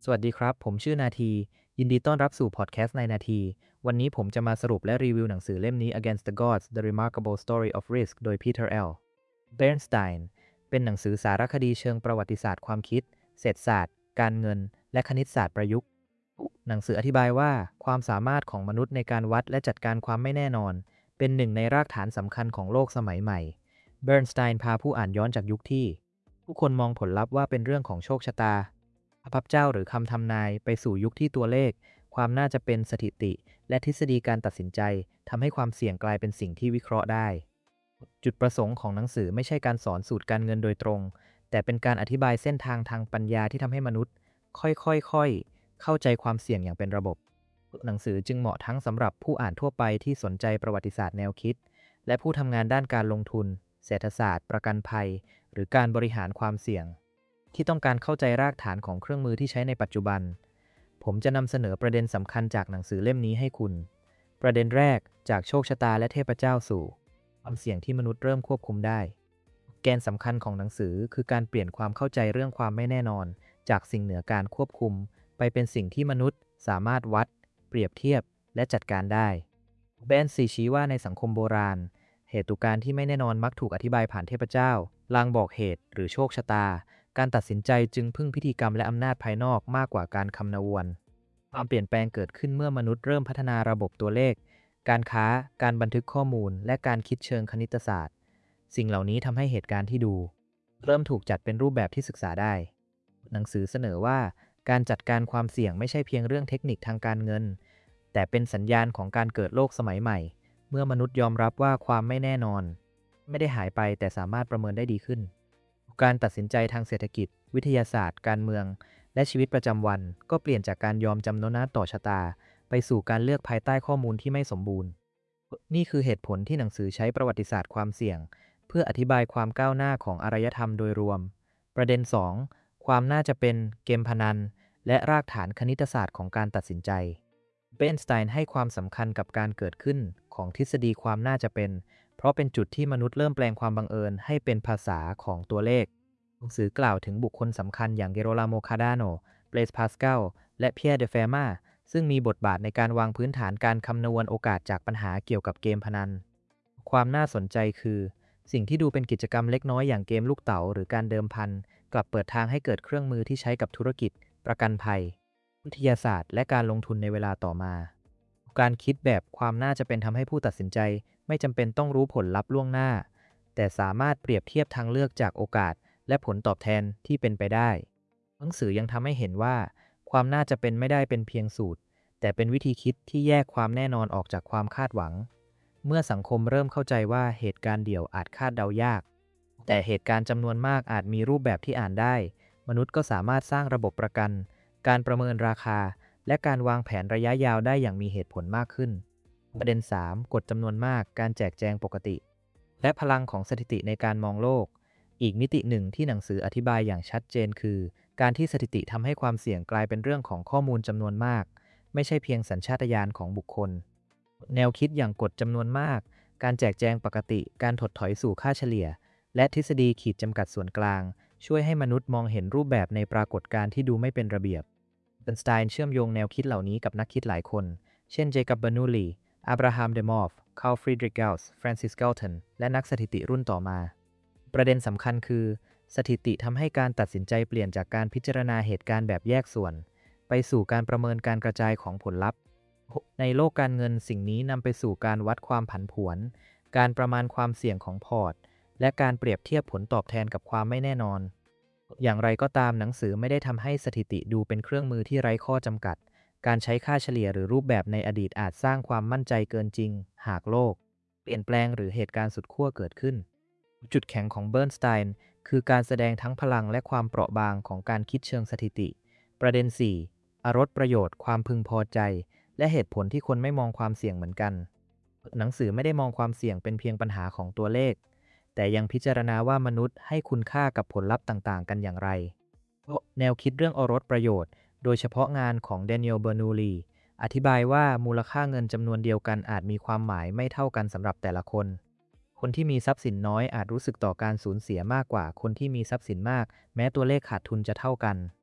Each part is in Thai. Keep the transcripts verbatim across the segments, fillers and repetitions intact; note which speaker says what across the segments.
Speaker 1: สวัสดีครับ ผมชื่อนาที ยินดีต้อนรับสู่พอดแคสต์ในนาที วันนี้ผมจะมาสรุปและรีวิวหนังสือเล่มนี้ Against the Gods: The Remarkable Story of Risk โดย Peter L. Bernstein เป็นหนังสือสารคดีเชิงประวัติศาสตร์ความคิด เศรษฐศาสตร์ การเงิน และคณิตศาสตร์ประยุกต์ หนังสืออธิบายว่าความสามารถของมนุษย์ในการวัดและจัดการความไม่แน่นอน เป็นหนึ่งในรากฐานสำคัญของโลกสมัยใหม่ Bernstein พาผู้อ่านย้อนจากยุคที่ผู้คนมองผลลัพธ์ว่าเป็นเรื่องของโชคชะตาพระเจ้าหรือคำทำนายไปสู่ยุคที่ตัวเลข ความน่าจะเป็นสถิติ และทฤษฎีการตัดสินใจทำให้ความเสี่ยงกลายเป็นสิ่งที่วิเคราะห์ได้ จุดประสงค์ของหนังสือไม่ใช่การสอนสูตรการเงินโดยตรง แต่เป็นการอธิบายเส้นทางทางปัญญาที่ทำให้มนุษย์ ค่อยๆๆเข้าใจความเสี่ยงอย่างเป็นระบบ หนังสือจึงเหมาะทั้งสำหรับผู้อ่านทั่วไปที่สนใจประวัติศาสตร์แนวคิด และผู้ทำงานด้านการลงทุน เศรษฐศาสตร์ ประกันภัย หรือการบริหารความเสี่ยง ที่ต้องการเข้าใจรากฐานของเครื่องมือที่ใช้ในปัจจุบัน ผมจะนำเสนอประเด็นสำคัญจากหนังสือเล่มนี้ให้คุณ ประเด็นแรกจากโชคชะตาและเทพเจ้าสู่ความเสี่ยงที่มนุษย์เริ่มควบคุมได้ แกนสำคัญของหนังสือคือการเปลี่ยนความเข้าใจเรื่องความไม่แน่นอน จากสิ่งเหนือการควบคุม ไปเป็นสิ่งที่มนุษย์สามารถวัด เปรียบเทียบ และจัดการได้แบนซีชี้ว่าในสังคมโบราณ เหตุการณ์ที่ไม่แน่นอนมักถูกอธิบายผ่านเทพเจ้า ลางบอกเหตุ หรือโชคชะตา การตัดสินใจจึงพึ่งพิธีกรรมและอำนาจภายนอกมากกว่าการคำนวณ ความเปลี่ยนแปลงเกิดขึ้นเมื่อมนุษย์เริ่มพัฒนาระบบตัวเลข การค้า การบันทึกข้อมูล และการคิดเชิงคณิตศาสตร์ สิ่งเหล่านี้ทำให้เหตุการณ์ที่ดู เริ่มถูกจัดเป็นรูปแบบที่ศึกษาได้ หนังสือเสนอว่าการจัดการความเสี่ยงไม่ใช่เพียงเรื่องเทคนิคทางการเงิน แต่เป็นสัญญาณของการเกิดโลกสมัยใหม่ เมื่อมนุษย์ยอมรับว่าความไม่แน่นอน ไม่ได้หายไปแต่สามารถประเมินได้ดีขึ้น การตัดสินใจทางเศรษฐกิจ วิทยาศาสตร์ การเมือง และชีวิตประจำวัน ก็เปลี่ยนจากการยอมจำนนต่อชะตา ไปสู่การเลือกภายใต้ข้อมูลที่ไม่สมบูรณ์ นี่คือเหตุผลที่หนังสือใช้ประวัติศาสตร์ความเสี่ยง เพื่ออธิบายความก้าวหน้าของอารยธรรมโดยรวม ประเด็น สอง ความน่าจะเป็นเกมพนัน และรากฐานคณิตศาสตร์ของการตัดสินใจ เบนสไตน์ให้ความสำคัญกับการเกิดขึ้นของทฤษฎีความน่าจะเป็น เพราะเป็นจุดที่มนุษย์เริ่มแปลงความบังเอิญให้เป็นภาษาของตัวเลข หนังสือกล่าวถึงบุคคลสำคัญอย่างเกโรลาโมคาร์ดาโน เบลสพาสกัล และเพียร์เดเฟร์มาซึ่งมีบทบาทในการวางพื้นฐานการคำนวณโอกาสจากปัญหาเกี่ยวกับเกมพนัน ความน่าสนใจคือ สิ่งที่ดูเป็นกิจกรรมเล็กน้อยอย่างเกมลูกเต๋าหรือการเดิมพัน กลับเปิดทางให้เกิดเครื่องมือที่ใช้กับธุรกิจ ประกันภัย วิทยาศาสตร์ และการลงทุนในเวลาต่อมา การคิดแบบความน่าจะเป็นทำให้ผู้ตัดสินใจไม่จำเป็นต้องรู้ผลลัพธ์ล่วงหน้า แต่สามารถเปรียบเทียบทางเลือกจากโอกาสและผลตอบแทนที่เป็นไปได้ หนังสือยังทำให้เห็นว่า ความน่าจะเป็นไม่ได้เป็นเพียงสูตร แต่เป็นวิธีคิดที่แยกความแน่นอนออกจากความคาดหวัง เมื่อสังคมเริ่มเข้าใจว่าเหตุการณ์เดี่ยวอาจคาดเดายาก แต่เหตุการณ์จำนวนมากอาจมีรูปแบบที่อ่านได้ มนุษย์ก็สามารถสร้างระบบประกัน การประเมินราคา และการวางแผนระยะยาวได้อย่างมีเหตุผลมากขึ้น ประเด็น สาม กฎจำนวนมาก การแจกแจงปกติ และพลังของสถิติในการมองโลก อีกมิติหนึ่งที่หนังสืออธิบายอย่างชัดเจนคือ การที่สถิติทำให้ความเสี่ยงกลายเป็นเรื่องของข้อมูลจำนวนมาก ไม่ใช่เพียงสัญชาตญาณของบุคคล แนวคิดอย่างกฎจำนวนมาก การแจกแจงปกติ การถดถอยสู่ค่าเฉลี่ย และทฤษฎีขีดจำกัดส่วนกลาง ช่วยให้มนุษย์มองเห็นรูปแบบในปรากฏการณ์ที่ดูไม่เป็นระเบียบ เบนสไตน์เชื่อมโยงแนวคิดเหล่านี้กับนักคิดหลายคน เช่นเจคับ เบอร์นูลี อับราฮัม เดมอฟ คาร์ล ฟรีดริก เกลส์ ฟรานซิส เกลตัน และนักสถิติรุ่นต่อมา ประเด็นสำคัญคือ สถิติทำให้การตัดสินใจเปลี่ยนจากการพิจารณาเหตุการณ์แบบแยกส่วน ไปสู่การประเมินการกระจายของผลลัพธ์ ในโลกการเงินสิ่งนี้นำไปสู่การวัดความผันผวน การประมาณความเสี่ยงของพอร์ต และการเปรียบเทียบผลตอบแทนกับความไม่แน่นอน อย่างไรก็ตามหนังสือไม่ได้ทำให้สถิติดูเป็นเครื่องมือที่ไร้ข้อจำกัด การใช้ค่าเฉลี่ยหรือรูปแบบในอดีตอาจสร้างความมั่นใจเกินจริง หากโลก เปลี่ยนแปลงหรือเหตุการณ์สุดขั้วเกิดขึ้น จุดแข็งของเบิร์นสไตน์คือการแสดงทั้งพลังและความเปราะบางของการคิดเชิงสถิติ ประเด็น สี่ อรรถประโยชน์ ความพึงพอใจ และเหตุผลที่คนไม่มองความเสี่ยงเหมือนกัน หนังสือไม่ได้มองความเสี่ยงเป็นเพียงปัญหาของตัวเลข แต่ยังพิจารณาว่ามนุษย์ให้คุณค่ากับผลลัพธ์ต่างๆกันอย่างไร แนวคิดเรื่องอรรถประโยชน์ โดยเฉพาะงานของแดเนียล เบอร์นูลี อธิบายว่ามูลค่าเงินจำนวนเดียวกันอาจมีความหมายไม่เท่ากันสำหรับแต่ละคน คนที่มีทรัพย์สินน้อยอาจรู้สึกต่อการสูญเสียมากกว่าคนที่มีทรัพย์สินมาก แม้ตัวเลขขาดทุนจะเท่ากัน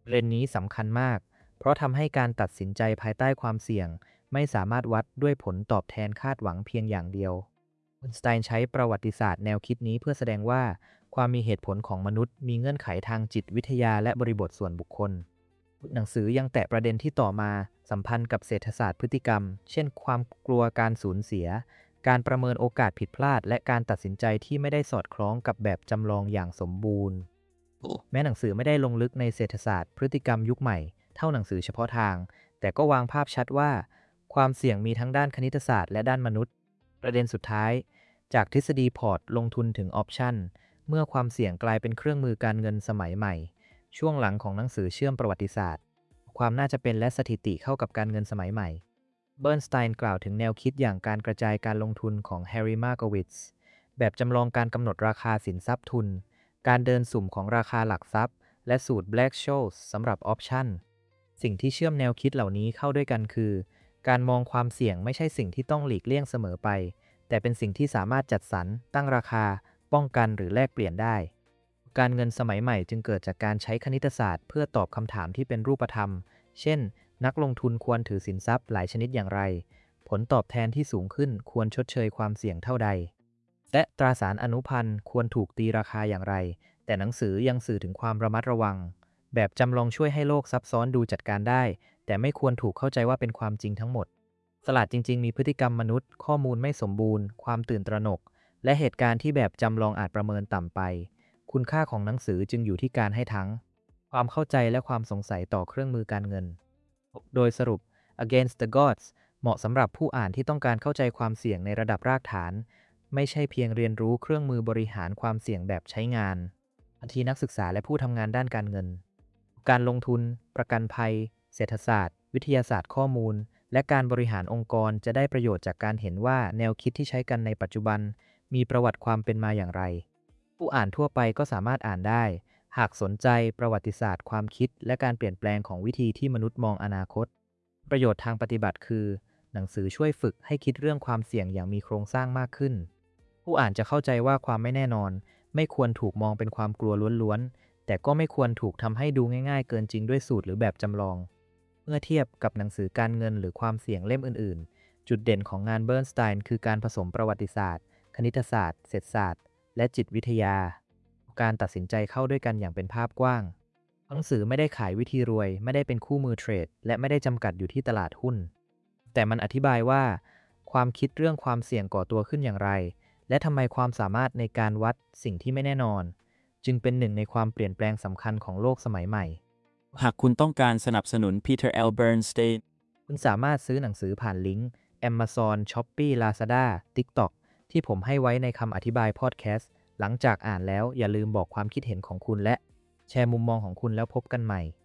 Speaker 1: ประเด็นนี้สำคัญมาก เพราะทำให้การตัดสินใจภายใต้ความเสี่ยงไม่สามารถวัดด้วยผลตอบแทนคาดหวังเพียงอย่างเดียวคุณสไตน์ใช้ประวัติศาสตร์แนวคิดนี้เพื่อแสดงว่าความมีเหตุผลของมนุษย์มีเงื่อนไขทางจิตวิทยาและบริบทส่วนบุคคลหนังสือยังแตะประเด็นที่ต่อมาสัมพันธ์กับเศรษฐศาสตร์พฤติกรรม เช่นความกลัวการสูญเสีย การประเมินโอกาสผิดพลาด และการตัดสินใจที่ไม่ได้สอดคล้องกับแบบจำลองอย่างสมบูรณ์ แม้หนังสือไม่ได้ลงลึกในเศรษฐศาสตร์พฤติกรรมยุคใหม่เท่าหนังสือเฉพาะทาง แต่ก็วางภาพชัดว่าความเสี่ยงมีทั้งด้านคณิตศาสตร์และด้านมนุษย์ ประเด็นสุดท้ายจากทฤษฎีพอร์ตลงทุนถึงออปชั่นเมื่อความเสี่ยงกลายเป็นเครื่องมือการเงินสมัยใหม่ช่วงหลังของหนังสือเชื่อมประวัติศาสตร์ความน่าจะเป็นและสถิติเข้ากับการเงินสมัยใหม่เบิร์นสไตน์กล่าวถึงแนวคิดอย่างการกระจายการลงทุนของแฮร์รี่มาร์โกวิตซ์แบบจำลองการกำหนดราคาสินทรัพย์ทุนการเดินสุ่มของราคาหลักทรัพย์และสูตร Black-Scholes สำหรับออปชั่นสิ่งที่เชื่อมแนวคิดเหล่านี้เข้าด้วยกันคือการมองความเสี่ยงไม่ใช่สิ่งที่ต้องหลีกเลี่ยงเสมอไปแต่เป็นสิ่งที่สามารถจัดสรรตั้งราคาป้องกันหรือแลกเปลี่ยนได้การเงินสมัยใหม่จึงเกิดจากการใช้คณิตศาสตร์เพื่อตอบคำถามที่เป็นรูปธรรมเช่นนักลงทุนควรถือสินทรัพย์หลายชนิดอย่างไรผลตอบแทนที่สูงขึ้นควรชดเชยความเสี่ยงเท่าใดและตราสารอนุพันธ์ควรถูกตีราคาอย่างไรแต่หนังสือยังสื่อถึงความระมัดระวังแบบจำลองช่วยให้โลกซับซ้อนดูจัดการได้แต่ไม่ควรถูกเข้าใจว่าเป็นความจริงทั้งหมดตลาดจริงๆมีพฤติกรรมมนุษย์ข้อมูลไม่สมบูรณ์ความตื่นตระหนกและเหตุการณ์ที่แบบจำลองอาจประเมินต่ำไปคุณค่าของหนังสือจึงอยู่ที่การให้ทั้งความเข้าใจและความสงสัยต่อเครื่องมือการเงินโดยสรุป Against the Gods เหมาะสำหรับผู้อ่านที่ต้องการเข้าใจความเสี่ยงในระดับรากฐานไม่ใช่เพียงเรียนรู้เครื่องมือบริหารความเสี่ยงแบบใช้งานทันทีนักศึกษาและผู้ทำงานด้านการเงินการลงทุนประกันภัยเศรษฐศาสตร์วิทยาศาสตร์ข้อมูลและการบริหารองค์กรจะได้ประโยชน์จากการเห็นว่าแนวคิดที่ใช้กันในปัจจุบันมีประวัติความเป็นมาอย่างไรผู้อ่านทั่วไปก็สามารถอ่านได้หากสนใจประวัติศาสตร์ความคิดและการเปลี่ยนแปลงของวิธีที่มนุษย์มองอนาคตประโยชน์ทางปฏิบัติคือหนังสือช่วยฝึกให้คิดเรื่องความเสี่ยงอย่างมีโครงสร้างมากขึ้นผู้อ่านจะเข้าใจว่าความไม่แน่นอนไม่ควรถูกมองเป็นความกลัวล้วนๆแต่ก็ไม่ควรถูกทำให้ดูง่ายๆเกินจริงด้วยสูตรหรือแบบจำลองเมื่อเทียบกับหนังสือการเงินหรือความเสี่ยงเล่มอื่นๆจุดเด่นของงานเบิร์นสไตน์คือการผสมประวัติศาสตร์คณิตศาสตร์เศรษฐศาสตร์และจิตวิทยาการตัดสินใจเข้าด้วยกันอย่างเป็นภาพกว้างหนังสือไม่ได้ขายวิธีรวยไม่ได้เป็นคู่มือเทรดและไม่ได้จำกัดอยู่ที่ตลาดหุ้นแต่มันอธิบายว่าความคิดเรื่องความเสี่ยงก่อตัวขึ้นอย่างไรและทำไมความสามารถในการวัดสิ่งที่ไม่แน่นอนจึงเป็นหนึ่งในความเปลี่ยนแปลงสำคัญของโลกสมัยใหม่
Speaker 2: หากคุณต้องการสนับสนุน Peter L. Bernstein
Speaker 1: คุณสามารถซื้อหนังสือผ่านลิงก์ Amazon, Shopee, Lazada, TikTok ที่ผมให้ไว้ในคำอธิบายพอดแคสต์หลังจากอ่านแล้วอย่าลืมบอกความคิดเห็นของคุณและแชร์มุมมองของคุณแล้วพบกันใหม่